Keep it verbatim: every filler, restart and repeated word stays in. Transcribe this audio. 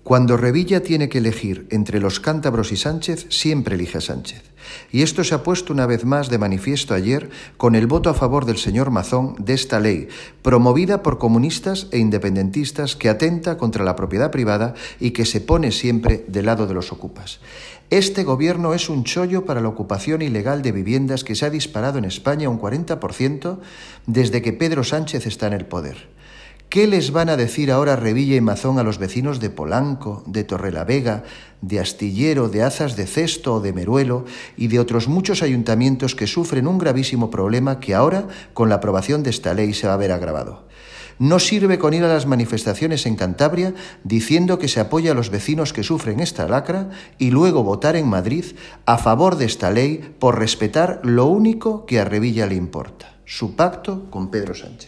Cuando Revilla tiene que elegir entre los cántabros y Sánchez, siempre elige a Sánchez. Y esto se ha puesto una vez más de manifiesto ayer con el voto a favor del señor Mazón de esta ley, promovida por comunistas e independentistas, que atenta contra la propiedad privada y que se pone siempre del lado de los ocupas. Este gobierno es un chollo para la ocupación ilegal de viviendas, que se ha disparado en España un cuarenta por ciento desde que Pedro Sánchez está en el poder. ¿Qué les van a decir ahora Revilla y Mazón a los vecinos de Polanco, de Torrelavega, de Astillero, de Azas de Cesto o de Meruelo y de otros muchos ayuntamientos que sufren un gravísimo problema que ahora, con la aprobación de esta ley, se va a ver agravado? No sirve con ir a las manifestaciones en Cantabria diciendo que se apoya a los vecinos que sufren esta lacra y luego votar en Madrid a favor de esta ley por respetar lo único que a Revilla le importa: su pacto con Pedro Sánchez.